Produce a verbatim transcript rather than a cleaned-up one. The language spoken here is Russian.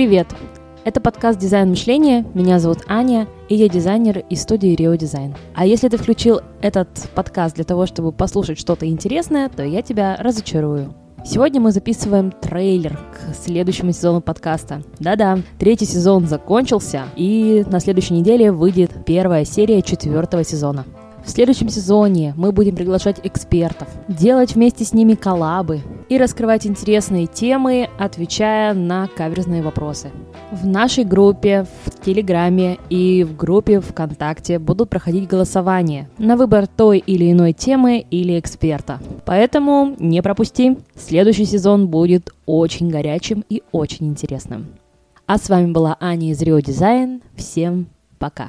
Привет! Это подкаст «Дизайн мышления». Меня зовут Аня, и я дизайнер из студии Rio Design. А если ты включил этот подкаст для того, чтобы послушать что-то интересное, то я тебя разочарую. Сегодня мы записываем трейлер к следующему сезону подкаста. Да-да, третий сезон закончился, и на следующей неделе выйдет первая серия четвертого сезона. В следующем сезоне мы будем приглашать экспертов, делать вместе с ними коллабы и раскрывать интересные темы, отвечая на каверзные вопросы. В нашей группе, в Телеграме и в группе ВКонтакте будут проходить голосования на выбор той или иной темы или эксперта. Поэтому не пропусти, следующий сезон будет очень горячим и очень интересным. А с вами была Аня из Rio Design. Всем пока!